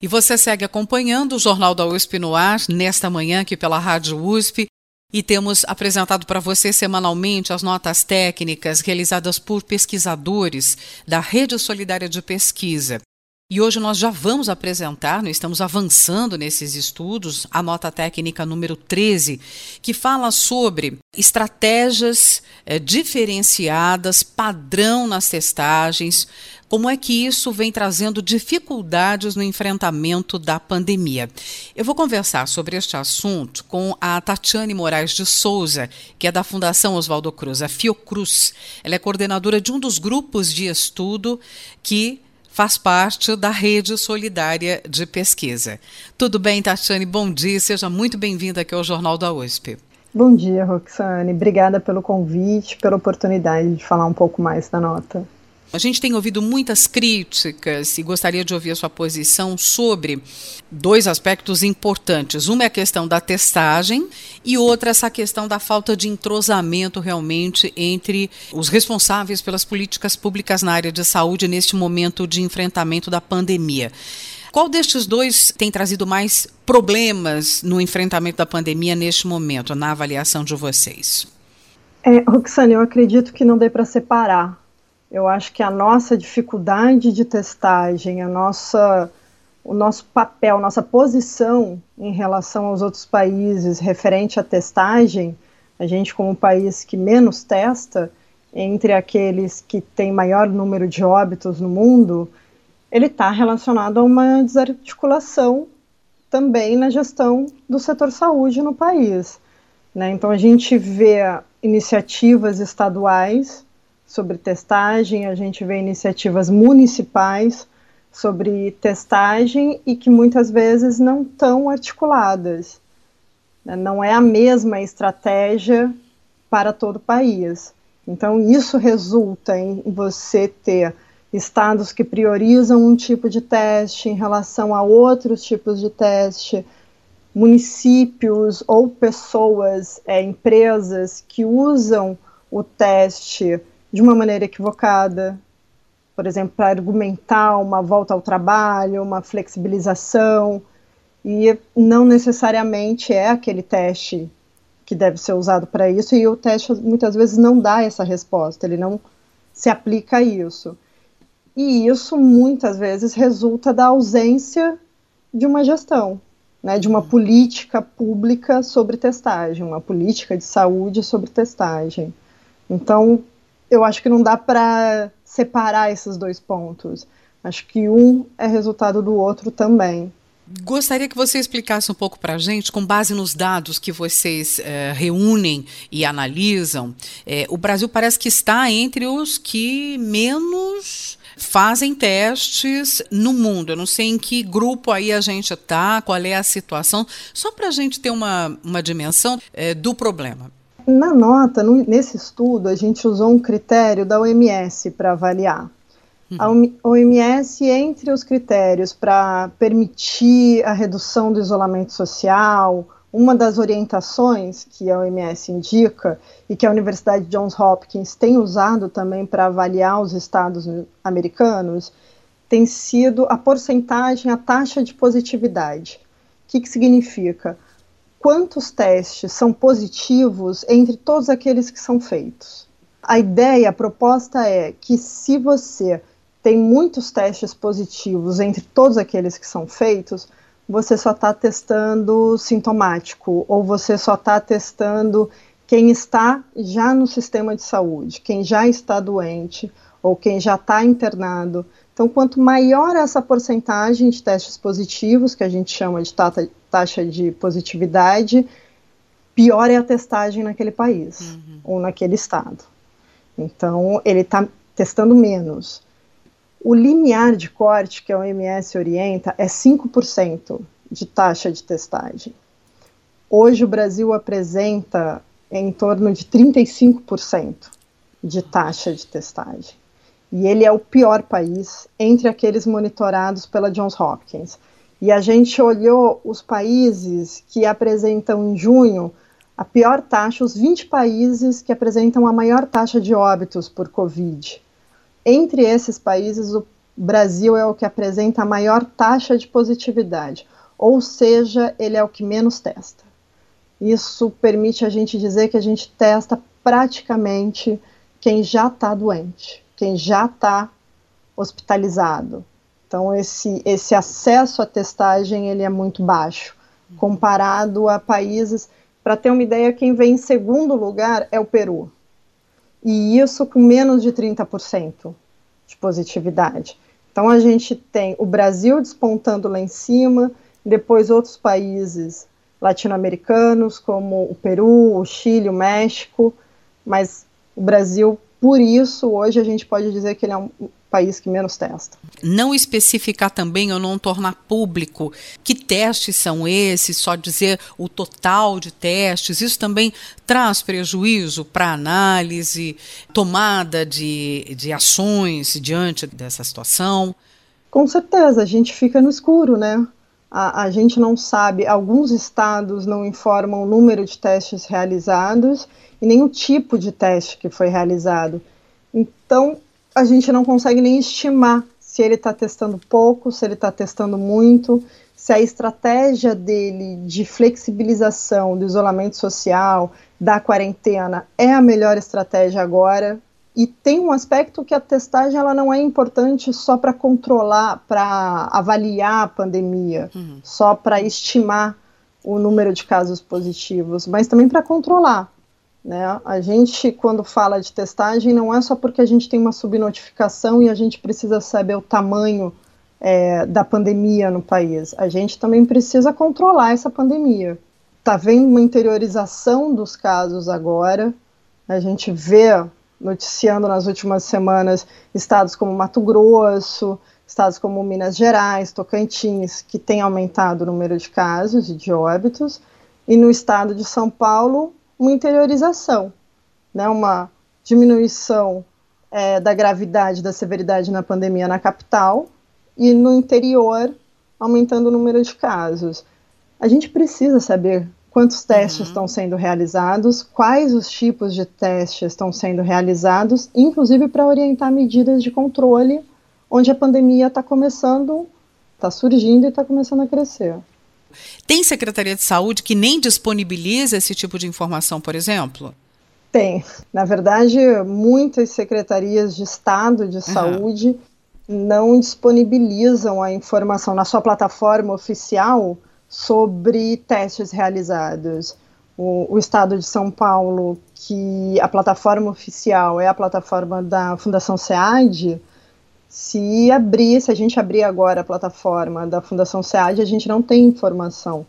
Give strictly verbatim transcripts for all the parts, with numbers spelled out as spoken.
E você segue acompanhando o Jornal da U S P no ar, nesta manhã aqui pela Rádio U S P, e temos apresentado para você semanalmente as notas técnicas realizadas por pesquisadores da Rede Solidária de Pesquisa. E hoje nós já vamos apresentar, nós estamos avançando nesses estudos, a nota técnica número treze, que fala sobre estratégias eh, diferenciadas, padrão nas testagens, como é que isso vem trazendo dificuldades no enfrentamento da pandemia. Eu vou conversar sobre este assunto com a Tatiane Moraes de Souza, que é da Fundação Oswaldo Cruz, a Fiocruz. Ela é coordenadora de um dos grupos de estudo que faz parte da Rede Solidária de Pesquisa. Tudo bem, Tatiane? Bom dia, seja muito bem-vinda aqui ao Jornal da U S P. Bom dia, Roxane. Obrigada pelo convite, pela oportunidade de falar um pouco mais da nota. A gente tem ouvido muitas críticas e gostaria de ouvir a sua posição sobre dois aspectos importantes. Uma é a questão da testagem e outra essa questão da falta de entrosamento realmente entre os responsáveis pelas políticas públicas na área de saúde neste momento de enfrentamento da pandemia. Qual destes dois tem trazido mais problemas no enfrentamento da pandemia neste momento, na avaliação de vocês? É, Roxane, eu acredito que não dê para separar. Eu acho que a nossa dificuldade de testagem, a nossa, o nosso papel, nossa posição em relação aos outros países referente à testagem, a gente como país que menos testa, entre aqueles que têm maior número de óbitos no mundo, ele está relacionado a uma desarticulação também na gestão do setor saúde no país, né? Então a gente vê iniciativas estaduais sobre testagem, a gente vê iniciativas municipais sobre testagem e que muitas vezes não estão articuladas, né? Não é a mesma estratégia para todo o país. Então isso resulta em você ter estados que priorizam um tipo de teste em relação a outros tipos de teste, municípios ou pessoas, é, empresas que usam o teste de uma maneira equivocada, por exemplo, para argumentar uma volta ao trabalho, uma flexibilização, e não necessariamente é aquele teste que deve ser usado para isso, e o teste muitas vezes não dá essa resposta, ele não se aplica a isso. E isso muitas vezes resulta da ausência de uma gestão, né, de uma política pública sobre testagem, uma política de saúde sobre testagem. Então, eu acho que não dá para separar esses dois pontos. Acho que um é resultado do outro também. Gostaria que você explicasse um pouco para a gente, com base nos dados que vocês eh, reúnem e analisam, eh, o Brasil parece que está entre os que menos fazem testes no mundo. Eu não sei em que grupo aí a gente está, qual é a situação, só para a gente ter uma, uma dimensão eh, do problema. Na nota, no, nesse estudo, a gente usou um critério da O M S para avaliar. Uhum. A O M S, entre os critérios para permitir a redução do isolamento social, uma das orientações que a O M S indica e que a Universidade Johns Hopkins tem usado também para avaliar os estados americanos, tem sido a porcentagem, a taxa de positividade. O que, que significa? Quantos testes são positivos entre todos aqueles que são feitos. A ideia, a proposta é que se você tem muitos testes positivos entre todos aqueles que são feitos, você só está testando sintomático, ou você só está testando quem está já no sistema de saúde, quem já está doente, ou quem já está internado. Então, quanto maior essa porcentagem de testes positivos, que a gente chama de tata, taxa de positividade, pior é a testagem naquele país, uhum, ou naquele estado. Então, ele está testando menos. O limiar de corte que a O M S orienta é cinco por cento de taxa de testagem. Hoje o Brasil apresenta em torno de trinta e cinco por cento de taxa de testagem. E ele é o pior país entre aqueles monitorados pela Johns Hopkins. E a gente olhou os países que apresentam em junho a pior taxa, os vinte países que apresentam a maior taxa de óbitos por Covid. Entre esses países, o o Brasil é o que apresenta a maior taxa de positividade, ou seja, ele é o que menos testa. Isso permite a gente dizer que a gente testa praticamente quem já está doente, quem já está hospitalizado. Então, esse, esse acesso à testagem ele é muito baixo, comparado a países. Para ter uma ideia, quem vem em segundo lugar é o Peru. E isso com menos de trinta por cento de positividade. Então, a gente tem o Brasil despontando lá em cima, depois outros países latino-americanos, como o Peru, o Chile, o México, mas o Brasil, por isso, hoje a gente pode dizer que ele é um país que menos testa. Não especificar também ou não tornar público que testes são esses, só dizer o total de testes, isso também traz prejuízo para a análise, tomada de, de ações diante dessa situação? Com certeza, a gente fica no escuro, né? A, a gente não sabe, alguns estados não informam o número de testes realizados e nem o tipo de teste que foi realizado. Então, a gente não consegue nem estimar se ele está testando pouco, se ele está testando muito, se a estratégia dele de flexibilização do isolamento social, da quarentena, é a melhor estratégia agora. E tem um aspecto que a testagem ela não é importante só para controlar, para avaliar a pandemia, uhum. só para estimar o número de casos positivos, mas também para controlar. Né? A gente, quando fala de testagem, não é só porque a gente tem uma subnotificação e a gente precisa saber o tamanho é, da pandemia no país. A gente também precisa controlar essa pandemia. Está vendo uma interiorização dos casos agora, a gente vê noticiando nas últimas semanas estados como Mato Grosso, estados como Minas Gerais, Tocantins, que tem aumentado o número de casos e de óbitos, e no estado de São Paulo, uma interiorização, né, uma diminuição é, da gravidade, da severidade na pandemia na capital, e no interior, aumentando o número de casos. A gente precisa saber quantos testes uhum. estão sendo realizados, quais os tipos de testes estão sendo realizados, inclusive para orientar medidas de controle, onde a pandemia está começando, está surgindo e está começando a crescer. Tem Secretaria de Saúde que nem disponibiliza esse tipo de informação, por exemplo? Tem. Na verdade, muitas secretarias de Estado de uhum. Saúde não disponibilizam a informação na sua plataforma oficial sobre testes realizados. O, o Estado de São Paulo, que a plataforma oficial é a plataforma da Fundação SEAD, se abrir, se a gente abrir agora a plataforma da Fundação SEAD, a gente não tem informação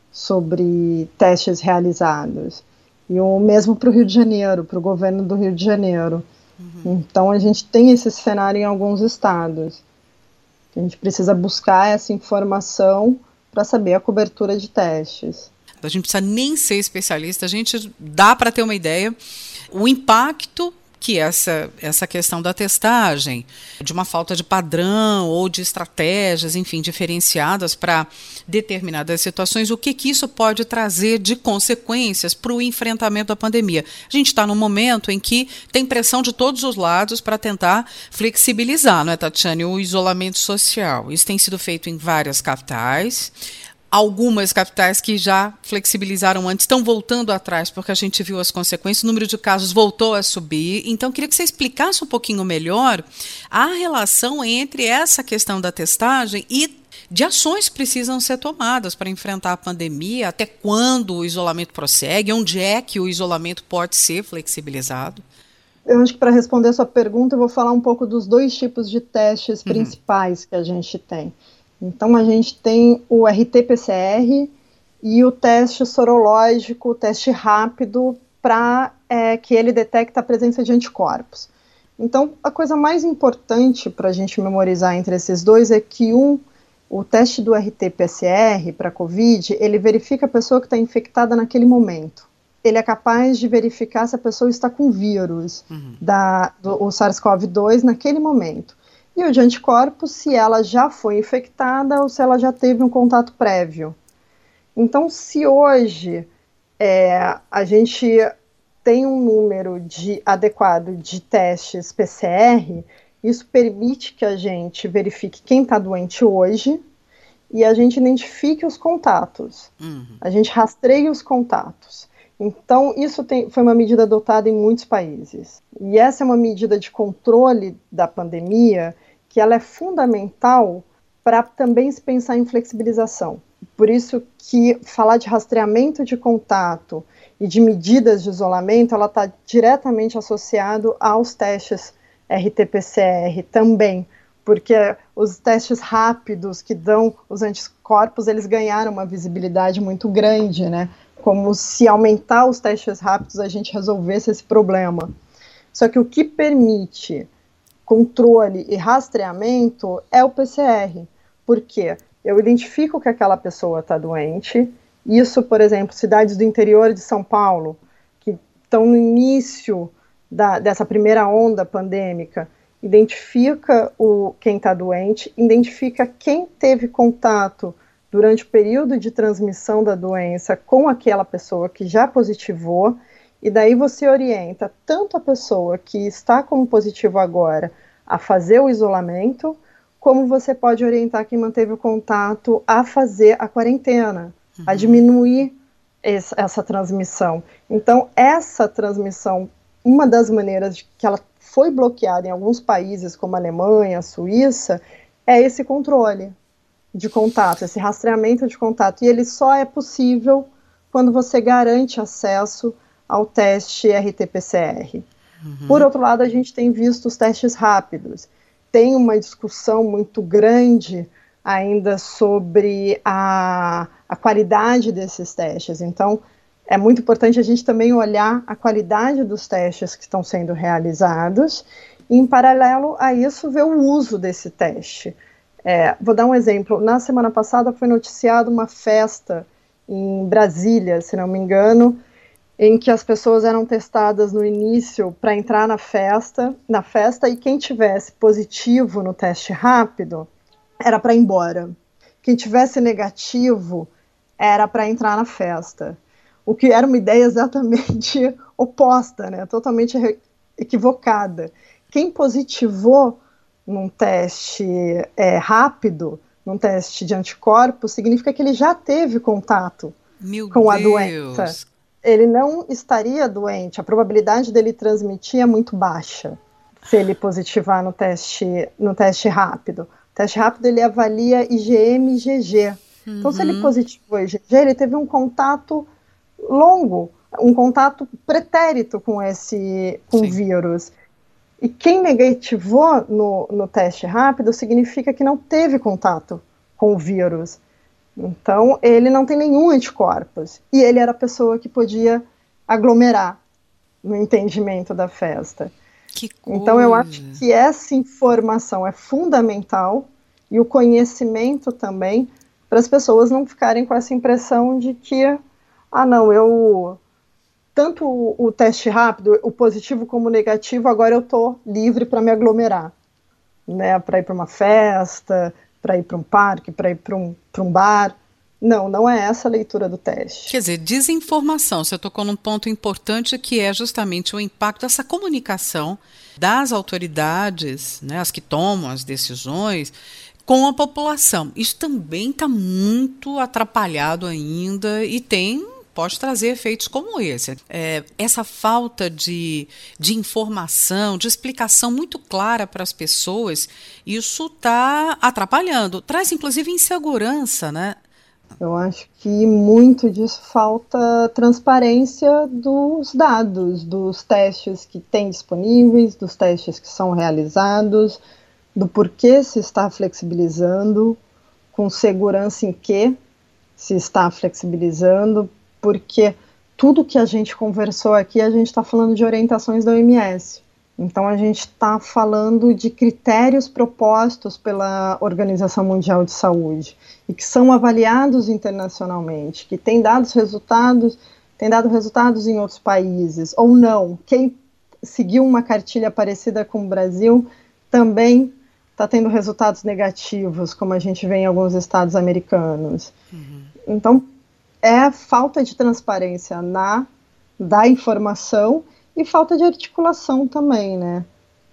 sobre testes realizados. E o mesmo para o Rio de Janeiro, para o governo do Rio de Janeiro. Uhum. Então a gente tem esse cenário em alguns estados. A gente precisa buscar essa informação para saber a cobertura de testes. A gente precisa nem ser especialista, a gente dá para ter uma ideia. O impacto que essa, essa questão da testagem, de uma falta de padrão ou de estratégias, enfim, diferenciadas para determinadas situações, o que, que isso pode trazer de consequências para o enfrentamento da pandemia. A gente está num momento em que tem pressão de todos os lados para tentar flexibilizar, não é, Tatiane, o isolamento social. Isso tem sido feito em várias capitais. Algumas capitais que já flexibilizaram antes estão voltando atrás, porque a gente viu as consequências, o número de casos voltou a subir. Então, queria que você explicasse um pouquinho melhor a relação entre essa questão da testagem e de ações que precisam ser tomadas para enfrentar a pandemia, até quando o isolamento prossegue, onde é que o isolamento pode ser flexibilizado. Eu acho que para responder a sua pergunta, eu vou falar um pouco dos dois tipos de testes uhum. principais que a gente tem. Então, a gente tem o R T P C R e o teste sorológico, o teste rápido, para é, que ele detecte a presença de anticorpos. Então, a coisa mais importante para a gente memorizar entre esses dois é que um, o teste do R T P C R para COVID, ele verifica a pessoa que está infectada naquele momento. Ele é capaz de verificar se a pessoa está com vírus, uhum. da, do o SARS-CoV dois naquele momento. E o de anticorpos, se ela já foi infectada ou se ela já teve um contato prévio. Então, se hoje é, a gente tem um número de, adequado de testes P C R, Isso permite que a gente verifique quem está doente hoje e a gente identifique os contatos. Uhum. A gente rastreia os contatos. Então, isso tem, foi uma medida adotada em muitos países. E essa é uma medida de controle da pandemia que ela é fundamental para também se pensar em flexibilização. Por isso que falar de rastreamento de contato e de medidas de isolamento, ela está diretamente associado aos testes R T P C R também, porque os testes rápidos que dão os anticorpos, eles ganharam uma visibilidade muito grande, né? Como se aumentar os testes rápidos a gente resolvesse esse problema. Só que o que permite controle e rastreamento é o P C R. Por quê? Eu identifico que aquela pessoa está doente. Isso, por exemplo, cidades do interior de São Paulo, que estão no início da, dessa primeira onda pandêmica, identifica o, quem está doente, identifica quem teve contato durante o período de transmissão da doença com aquela pessoa que já positivou, e daí você orienta tanto a pessoa que está como positivo agora a fazer o isolamento, como você pode orientar quem manteve o contato a fazer a quarentena, uhum. a diminuir esse, essa transmissão. Então, essa transmissão, uma das maneiras de que ela foi bloqueada em alguns países, como a Alemanha, a Suíça, é esse controle de contato, esse rastreamento de contato. E ele só é possível quando você garante acesso ao teste R T P C R. Uhum. Por outro lado, a gente tem visto os testes rápidos. Tem uma discussão muito grande ainda sobre a, a qualidade desses testes. Então, é muito importante a gente também olhar a qualidade dos testes que estão sendo realizados e, em paralelo a isso, ver o uso desse teste. É, vou dar um exemplo. Na semana passada foi noticiada uma festa em Brasília, se não me engano, em que as pessoas eram testadas no início para entrar na festa, na festa, e quem tivesse positivo no teste rápido era para ir embora. Quem tivesse negativo era para entrar na festa. O que era uma ideia exatamente oposta, né? Totalmente equivocada. Quem positivou num teste é, rápido, num teste de anticorpos, significa que ele já teve contato Meu com a Deus. doença. Ele não estaria doente, a probabilidade dele transmitir é muito baixa, se ele positivar no teste, no teste rápido. O teste rápido, ele avalia I G M e I G G. Uhum. Então, se ele positivou I G G, ele teve um contato longo, um contato pretérito com esse com o vírus. E quem negativou no, no teste rápido significa que não teve contato com o vírus. Então, ele não tem nenhum anticorpos. E ele era a pessoa que podia aglomerar no entendimento da festa. Que coisa. Então, eu acho que essa informação é fundamental e o conhecimento também, para as pessoas não ficarem com essa impressão de que, ah, não, eu... tanto o, o teste rápido, o positivo como o negativo, agora eu estou livre para me aglomerar, né? Para ir para uma festa, para ir para um parque, para ir para um, para um bar. Não, não é essa a leitura do teste. Quer dizer, desinformação. Você tocou num ponto importante que é justamente o impacto dessa comunicação das autoridades, né, as que tomam as decisões, com a população. Isso também está muito atrapalhado ainda e tem... pode trazer efeitos como esse. É, essa falta de, de informação, de explicação muito clara para as pessoas, isso está atrapalhando. Traz, inclusive, insegurança, né? Eu acho que muito disso falta transparência dos dados, dos testes que tem disponíveis, dos testes que são realizados, do porquê se está flexibilizando, com segurança em que se está flexibilizando, porque tudo que a gente conversou aqui, a gente está falando de orientações da O M S. Então, a gente está falando de critérios propostos pela Organização Mundial de Saúde e que são avaliados internacionalmente, que têm dado resultados, têm dado resultados em outros países, ou não. Quem seguiu uma cartilha parecida com o Brasil também está tendo resultados negativos, como a gente vê em alguns estados americanos. Uhum. Então, é falta de transparência na, da informação e falta de articulação também, né?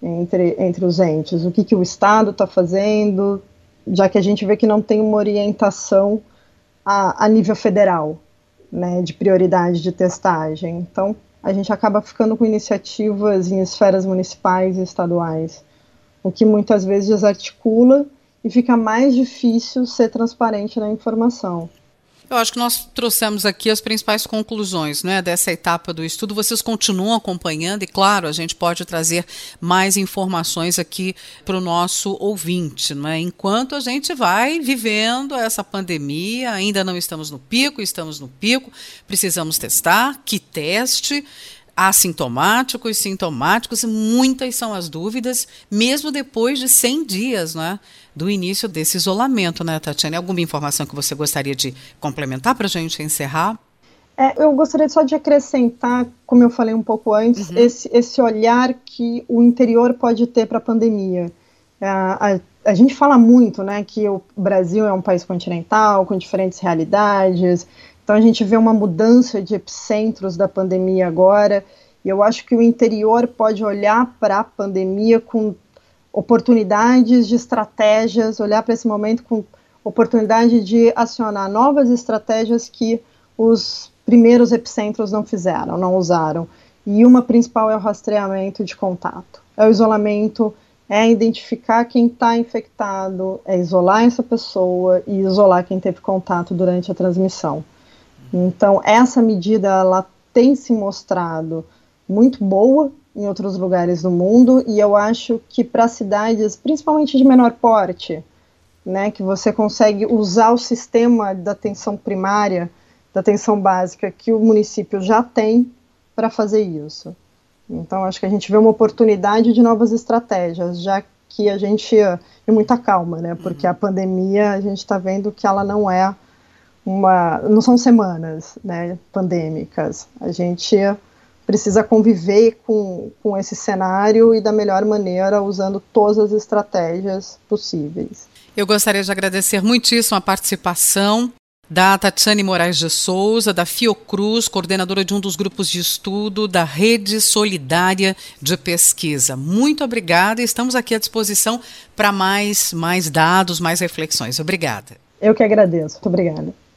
entre, entre os entes, o que, que o Estado está fazendo, já que a gente vê que não tem uma orientação a, a nível federal, né, de prioridade de testagem. Então, a gente acaba ficando com iniciativas em esferas municipais e estaduais, o que muitas vezes desarticula e fica mais difícil ser transparente na informação. Eu acho que nós trouxemos aqui as principais conclusões, né, dessa etapa do estudo. Vocês continuam acompanhando e, claro, a gente pode trazer mais informações aqui para o nosso ouvinte, né? Enquanto a gente vai vivendo essa pandemia, ainda não estamos no pico, estamos no pico, precisamos testar, que teste, assintomáticos, sintomáticos, muitas são as dúvidas, mesmo depois de cem dias, né, do início desse isolamento, né, Tatiane? Alguma informação que você gostaria de complementar para a gente encerrar? É, eu gostaria só de acrescentar, como eu falei um pouco antes, uhum. esse, esse olhar que o interior pode ter para a pandemia. A, a, a gente fala muito, né, que o Brasil é um país continental, com diferentes realidades. Então a gente vê uma mudança de epicentros da pandemia agora, e eu acho que o interior pode olhar para a pandemia com oportunidades de estratégias, olhar para esse momento com oportunidade de acionar novas estratégias que os primeiros epicentros não fizeram, não usaram. E uma principal é o rastreamento de contato. É o isolamento, é identificar quem está infectado, é isolar essa pessoa e isolar quem teve contato durante a transmissão. Então, essa medida, ela tem se mostrado muito boa em outros lugares do mundo, e eu acho que para cidades, principalmente de menor porte, né, que você consegue usar o sistema da atenção primária, da atenção básica que o município já tem para fazer isso. Então, acho que a gente vê uma oportunidade de novas estratégias, já que a gente, e muita calma, né, porque a pandemia, a gente está vendo que ela não é uma, não são semanas, né, pandêmicas. A gente precisa conviver com, com esse cenário e da melhor maneira, usando todas as estratégias possíveis. Eu gostaria de agradecer muitíssimo a participação da Tatiane Moraes de Souza, da Fiocruz, coordenadora de um dos grupos de estudo da Rede Solidária de Pesquisa. Muito obrigada e estamos aqui à disposição para mais, mais dados, mais reflexões. Obrigada. Eu que agradeço. Muito obrigada.